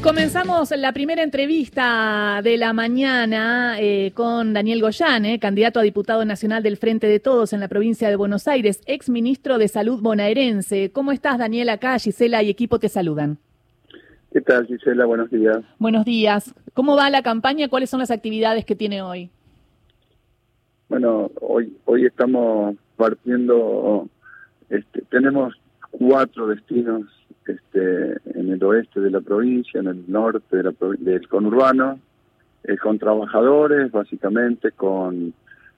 Comenzamos la primera entrevista de la mañana con Daniel Goyán, candidato a diputado nacional del Frente de Todos en la provincia de Buenos Aires, ex ministro de Salud bonaerense. ¿Cómo estás, Daniel? Acá Gisela y equipo te saludan. ¿Qué tal, Gisela? Buenos días. Buenos días. ¿Cómo va la campaña? ¿Cuáles son las actividades que tiene hoy? Bueno, hoy estamos partiendo, tenemos 4 destinos en el oeste de la provincia, en el norte del conurbano, con trabajadores, básicamente, con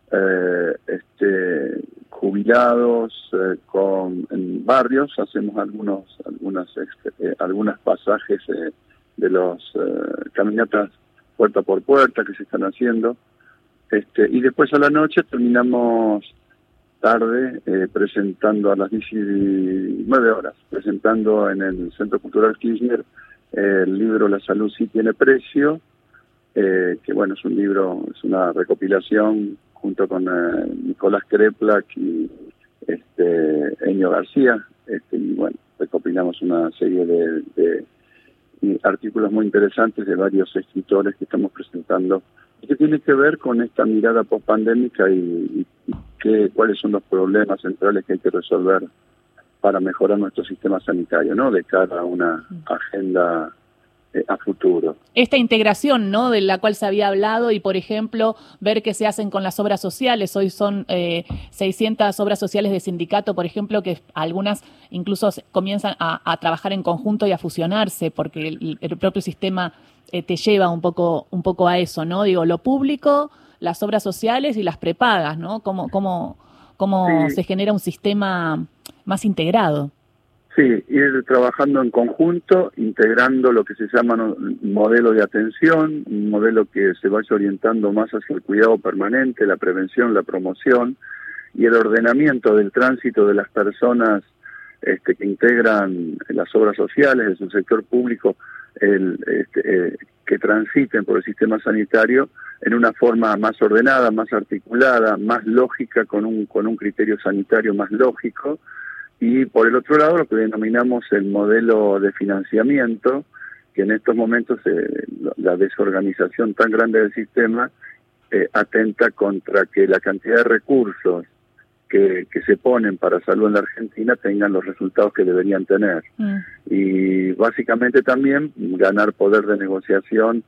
jubilados, en barrios. Hacemos algunas pasajes de los caminatas puerta por puerta que se están haciendo, y después a la noche terminamos tarde presentando a las 19 horas, presentando en el Centro Cultural Kirchner el libro La Salud sí tiene precio, que bueno, es un libro, es una recopilación junto con Nicolás Kreplak y Enio García, y bueno, recopilamos una serie de artículos muy interesantes de varios escritores que estamos presentando, y que tiene que ver con esta mirada post-pandémica y cuáles son los problemas centrales que hay que resolver para mejorar nuestro sistema sanitario, ¿no? De cara a una agenda a futuro. Esta integración, ¿no?, de la cual se había hablado, y por ejemplo, ver qué se hacen con las obras sociales. Hoy son 600 obras sociales de sindicato, por ejemplo, que algunas incluso comienzan a trabajar en conjunto y a fusionarse, porque el propio sistema te lleva un poco a eso, ¿no? Digo, lo público, las obras sociales y las prepagas, ¿no? ¿Cómo Sí. se genera un sistema más integrado? Sí, ir trabajando en conjunto, integrando lo que se llama un modelo de atención, un modelo que se vaya orientando más hacia el cuidado permanente, la prevención, la promoción y el ordenamiento del tránsito de las personas que integran las obras sociales, de su sector público, que transiten por el sistema sanitario en una forma más ordenada, más articulada, más lógica, con un criterio sanitario más lógico. Y por el otro lado, lo que denominamos el modelo de financiamiento, que en estos momentos la desorganización tan grande del sistema atenta contra que la cantidad de recursos que se ponen para salud en la Argentina tengan los resultados que deberían tener. Y básicamente también ganar poder de negociación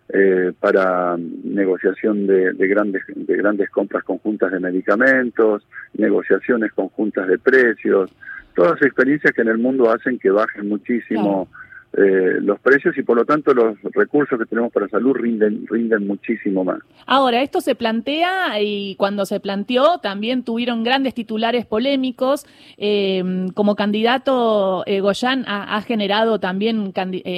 para negociación de grandes compras conjuntas de medicamentos, negociaciones conjuntas de precios, todas experiencias que en el mundo hacen que bajen muchísimo los precios, y por lo tanto los recursos que tenemos para salud rinden muchísimo más. Ahora, esto se plantea, y cuando se planteó también tuvieron grandes titulares polémicos. Como candidato, Goyán ha generado también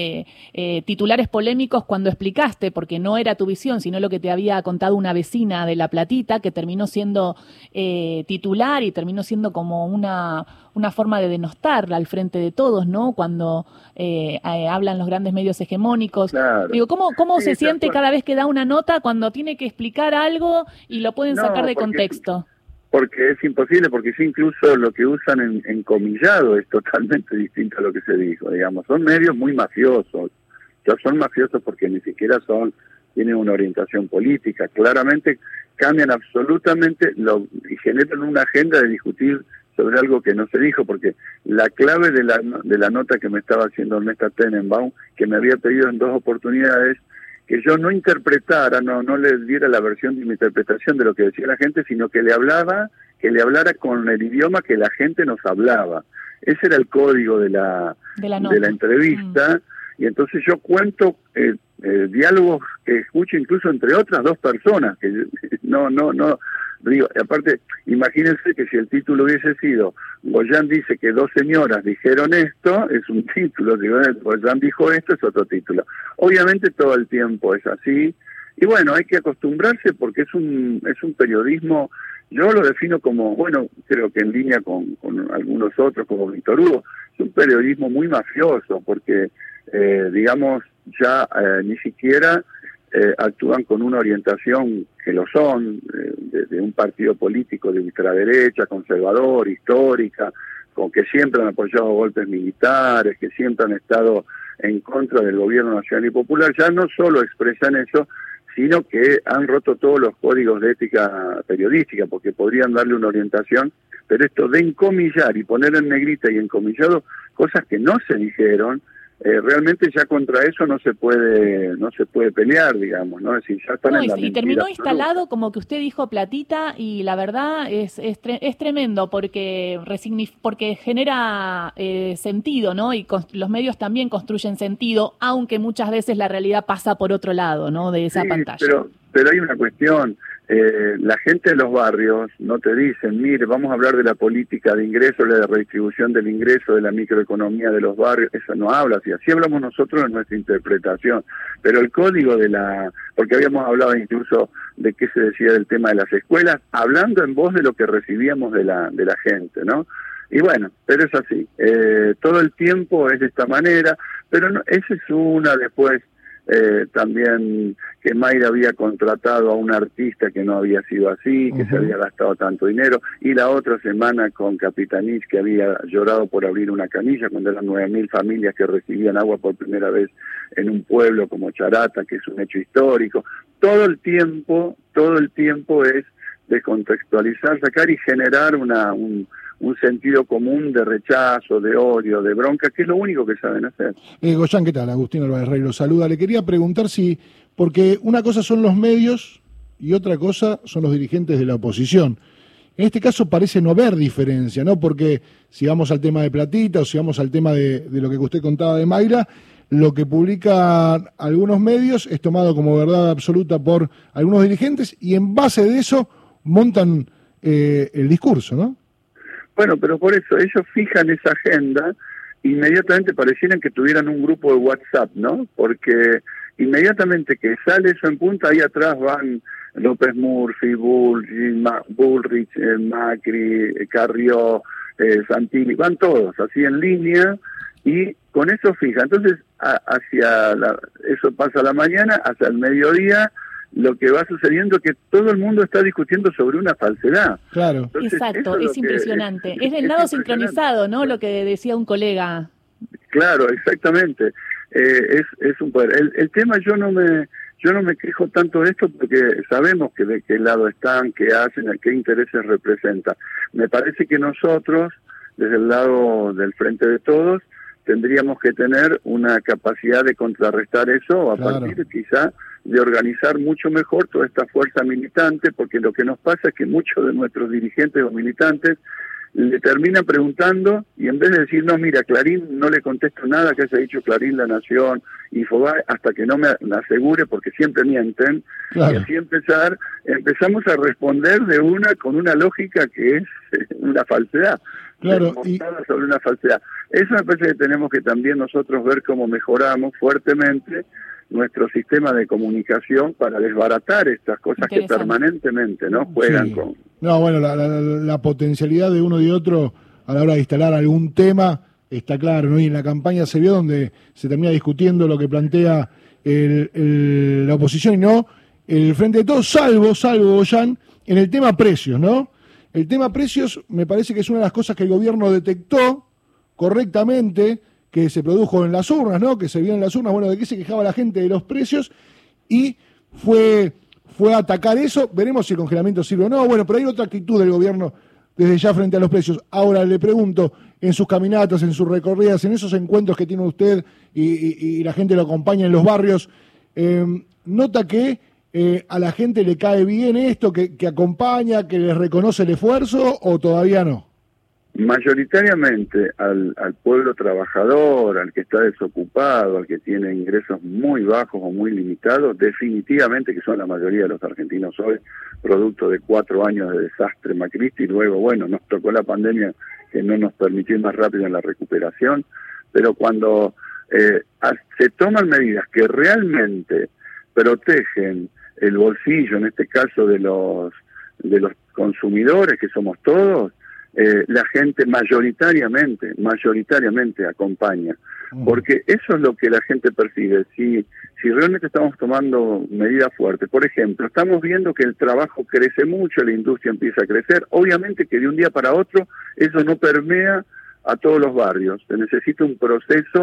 titulares polémicos cuando explicaste, porque no era tu visión, sino lo que te había contado una vecina de La Platita, que terminó siendo titular y terminó siendo como una forma de denostarla al Frente de Todos, ¿no? Cuando hablan los grandes medios hegemónicos. Claro. Digo, ¿cómo se siente cada vez que da una nota cuando tiene que explicar algo y lo pueden sacar de contexto? Porque es imposible, porque sí, incluso lo que usan en comillado es totalmente distinto a lo que se dijo, digamos. Son medios muy mafiosos. Ya son mafiosos porque ni siquiera tienen una orientación política. Claramente cambian absolutamente y generan una agenda de discutir sobre algo que no se dijo, porque la clave de la nota que me estaba haciendo Ernesto Tenenbaum, que me había pedido en 2 oportunidades que yo no interpretara, no le diera la versión de mi interpretación de lo que decía la gente, sino que le hablara con el idioma que la gente nos hablaba. Ese era el código de la entrevista. Y entonces yo cuento diálogos que escucho incluso entre otras 2 personas, que digo, aparte, imagínense que si el título hubiese sido Goyán dice que 2 señoras dijeron esto, es un título, digo, Goyán dijo esto, es otro título. Obviamente todo el tiempo es así, y bueno, hay que acostumbrarse porque es un periodismo, yo lo defino como, bueno, creo que en línea con algunos otros, como Víctor Hugo, es un periodismo muy mafioso, porque digamos, ya ni siquiera actúan con una orientación que lo son, de un partido político de ultraderecha, conservador, histórica, con que siempre han apoyado golpes militares, que siempre han estado en contra del gobierno nacional y popular, ya no solo expresan eso, sino que han roto todos los códigos de ética periodística, porque podrían darle una orientación, pero esto de encomillar y poner en negrita y encomillado cosas que no se dijeron, realmente ya contra eso no se puede pelear, digamos, ¿no? Es decir, ya están en la y terminó instalado, como que usted dijo, platita, y la verdad es tremendo porque genera sentido, ¿no? Y los medios también construyen sentido, aunque muchas veces la realidad pasa por otro lado, ¿no? De esa pantalla. Pero hay una cuestión. La gente de los barrios no te dicen, mire, vamos a hablar de la política de ingresos, de la redistribución del ingreso, de la microeconomía de los barrios, eso no habla así, así hablamos nosotros en nuestra interpretación, pero el código porque habíamos hablado incluso de qué se decía del tema de las escuelas, hablando en voz de lo que recibíamos de la gente, ¿no? Y bueno, pero es así, todo el tiempo es de esta manera, pero no, esa es una. Después también que Mayra había contratado a un artista que no había sido así, que se había gastado tanto dinero, y la otra semana con Capitanich, que había llorado por abrir una canilla cuando eran 9.000 familias que recibían agua por primera vez en un pueblo como Charata, que es un hecho histórico. Todo el tiempo es descontextualizar, sacar y generar un sentido común de rechazo, de odio, de bronca, que es lo único que saben hacer. Goyan, ¿qué tal? Agustín Álvarez Rey lo saluda. Le quería preguntar porque una cosa son los medios y otra cosa son los dirigentes de la oposición. En este caso parece no haber diferencia, ¿no? Porque si vamos al tema de Platita o si vamos al tema de lo que usted contaba de Mayra, lo que publican algunos medios es tomado como verdad absoluta por algunos dirigentes y en base de eso montan el discurso, ¿no? Bueno, pero por eso ellos fijan esa agenda, inmediatamente parecieran que tuvieran un grupo de WhatsApp, ¿no? Porque inmediatamente que sale eso en punta, ahí atrás van López Murphy, Bullrich, Macri, Carrió, Santilli, van todos así en línea y con eso fija. Entonces, eso pasa a la mañana, hacia el mediodía, lo que va sucediendo es que todo el mundo está discutiendo sobre una falsedad. Claro. Entonces, exacto, es impresionante. Es el lado sincronizado, ¿no? Lo que decía un colega. Claro, exactamente. Es un poder. El tema yo no me quejo tanto de esto porque sabemos que de qué lado están, qué hacen, a qué intereses representan. Me parece que nosotros, desde el lado del Frente de Todos, tendríamos que tener una capacidad de contrarrestar eso a partir quizá de organizar mucho mejor toda esta fuerza militante, porque lo que nos pasa es que muchos de nuestros dirigentes o militantes le terminan preguntando y en vez de decir, no, mira, Clarín no le contesto nada que haya dicho Clarín, La Nación, Infobae, hasta que no me asegure, porque siempre mienten, claro. Y así empezamos a responder con una lógica que es una falsedad, claro, sobre una falsedad. Eso me parece que tenemos que también nosotros ver cómo mejoramos fuertemente nuestro sistema de comunicación para desbaratar estas cosas que permanentemente no juegan con... No, bueno, la potencialidad de uno y otro a la hora de instalar algún tema está claro, ¿no? Y en la campaña se vio donde se termina discutiendo lo que plantea la oposición y no el Frente de Todos, salvo, Goyan, en el tema precios, ¿no? El tema precios me parece que es una de las cosas que el gobierno detectó correctamente, que se produjo en las urnas, ¿no? Que se vio en las urnas, bueno, de qué se quejaba la gente de los precios y fue a atacar eso. Veremos si el congelamiento sirve o no. Bueno, pero hay otra actitud del gobierno desde ya frente a los precios. Ahora le pregunto, en sus caminatas, en sus recorridas, en esos encuentros que tiene usted y la gente lo acompaña en los barrios, ¿nota que a la gente le cae bien esto, que acompaña, que les reconoce el esfuerzo o todavía no? Mayoritariamente al pueblo trabajador, al que está desocupado, al que tiene ingresos muy bajos o muy limitados, definitivamente que son la mayoría de los argentinos hoy, producto de 4 años de desastre macrista y luego, bueno, nos tocó la pandemia que no nos permitió ir más rápido en la recuperación, pero cuando se toman medidas que realmente protegen el bolsillo, en este caso de los consumidores, que somos todos, la gente mayoritariamente acompaña, porque eso es lo que la gente percibe. Si realmente estamos tomando medidas fuertes, por ejemplo, estamos viendo que el trabajo crece mucho, la industria empieza a crecer, obviamente que de un día para otro eso no permea a todos los barrios, se necesita un proceso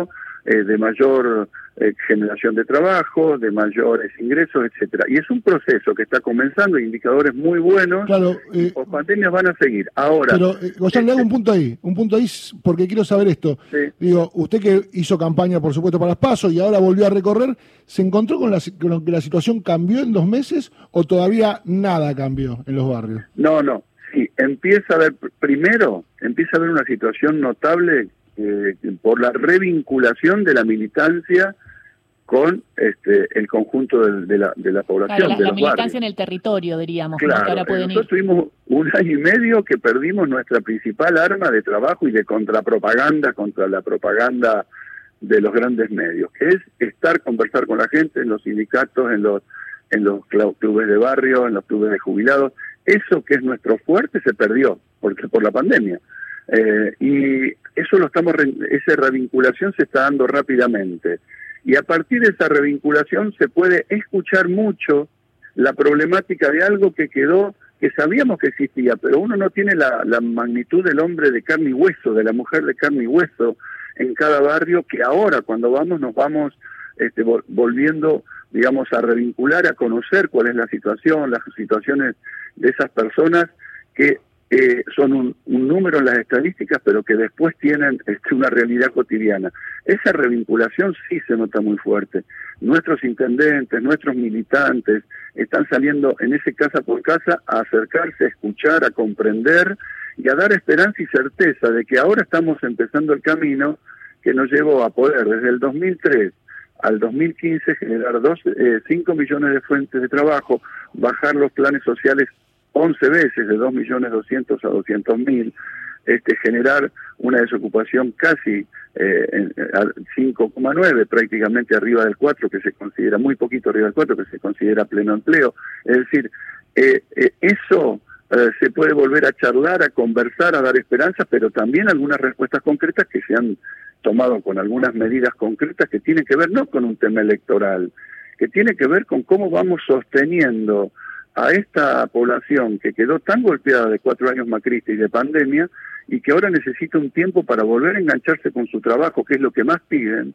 de mayor generación de trabajo, de mayores ingresos, etcétera. Y es un proceso que está comenzando, indicadores muy buenos, claro, y por pandemias van a seguir. Ahora, pero, Goyan, le hago un punto ahí, porque quiero saber esto. Sí. Digo, usted que hizo campaña, por supuesto, para las PASO y ahora volvió a recorrer, ¿se encontró con que la situación cambió en 2 meses o todavía nada cambió en los barrios? No. Sí, empieza a haber una situación notable por la revinculación de la militancia con el conjunto de la población. Claro, de la los militancia barrios. en el territorio, diríamos, Claro, que ahora pueden ir. nosotros tuvimos 1 año y medio que perdimos nuestra principal arma de trabajo y de contrapropaganda contra la propaganda de los grandes medios, que es conversar con la gente en los sindicatos, en los clubes de barrio, en los clubes de jubilados. Eso que es nuestro fuerte se perdió por la pandemia. Y eso esa revinculación se está dando rápidamente. Y a partir de esa revinculación se puede escuchar mucho la problemática de algo que quedó, que sabíamos que existía, pero uno no tiene la magnitud del hombre de carne y hueso, de la mujer de carne y hueso en cada barrio, que ahora cuando nos vamos volviendo, digamos, a revincular, a conocer cuál es la situación, las situaciones de esas personas que son un número en las estadísticas, pero que después tienen una realidad cotidiana. Esa revinculación sí se nota muy fuerte. Nuestros intendentes, nuestros militantes están saliendo en ese casa por casa a acercarse, a escuchar, a comprender y a dar esperanza y certeza de que ahora estamos empezando el camino que nos llevó a poder desde el 2003 al 2015 generar 5 millones de fuentes de trabajo, bajar los planes sociales 11 veces, de 2.200.000 a 200.000, generar una desocupación casi 5,9, prácticamente arriba del 4, que se considera muy poquito arriba del 4, que se considera pleno empleo. Es decir, eso se puede volver a charlar, a conversar, a dar esperanzas, pero también algunas respuestas concretas que se han tomado con algunas medidas concretas que tienen que ver no con un tema electoral, que tiene que ver con cómo vamos sosteniendo a esta población que quedó tan golpeada de 4 años macristas y de pandemia y que ahora necesita un tiempo para volver a engancharse con su trabajo, que es lo que más piden,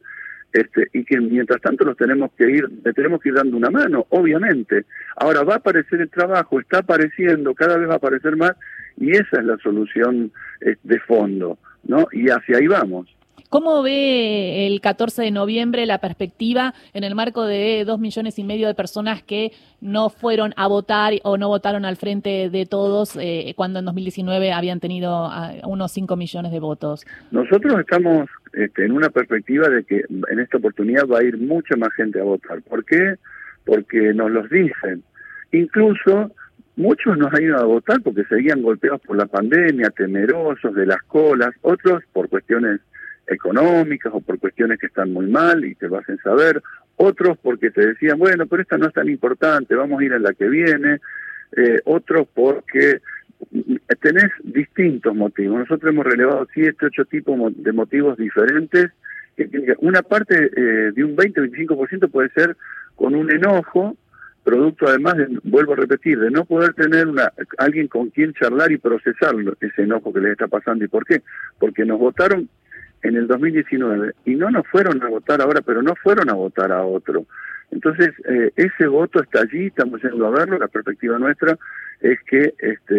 y que mientras tanto le tenemos que ir dando una mano, obviamente. Ahora va a aparecer el trabajo, está apareciendo, cada vez va a aparecer más, y esa es la solución de fondo, ¿no? Y hacia ahí vamos. ¿Cómo ve el 14 de noviembre la perspectiva en el marco de 2,5 millones de personas que no fueron a votar o no votaron al Frente de Todos cuando en 2019 habían tenido unos 5 millones de votos? Nosotros estamos en una perspectiva de que en esta oportunidad va a ir mucha más gente a votar. ¿Por qué? Porque nos los dicen. Incluso muchos nos han ido a votar porque seguían golpeados por la pandemia, temerosos de las colas, otros por cuestiones económicas o por cuestiones que están muy mal y te lo hacen saber, otros porque te decían, bueno, pero esta no es tan importante, vamos a ir a la que viene, otros porque tenés distintos motivos. Nosotros hemos relevado 7, 8 tipos de motivos diferentes. Una parte de un 20-25% puede ser con un enojo, producto además, vuelvo a repetir, de no poder tener alguien con quien charlar y procesar ese enojo que les está pasando. ¿Y por qué? Porque nos votaron en el 2019 y no nos fueron a votar ahora, pero no fueron a votar a otro. Entonces, ese voto está allí, estamos yendo a verlo. La perspectiva nuestra es que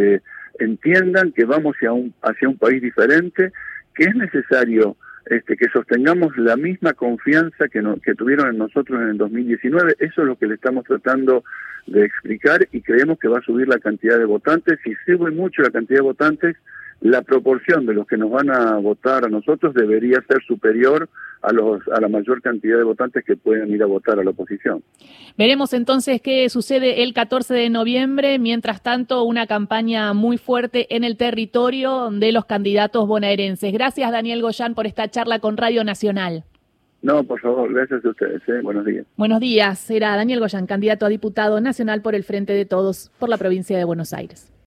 entiendan que vamos hacia un país diferente, que es necesario que sostengamos la misma confianza que tuvieron en nosotros en el 2019. Eso es lo que le estamos tratando de explicar y creemos que va a subir la cantidad de votantes. Si sube mucho la cantidad de votantes, la proporción de los que nos van a votar a nosotros debería ser superior a la mayor cantidad de votantes que pueden ir a votar a la oposición. Veremos entonces qué sucede el 14 de noviembre. Mientras tanto, una campaña muy fuerte en el territorio de los candidatos bonaerenses. Gracias, Daniel Goyan, por esta charla con Radio Nacional. No, por favor, gracias a ustedes. Buenos días. Buenos días. Era Daniel Goyan, candidato a diputado nacional por el Frente de Todos por la provincia de Buenos Aires.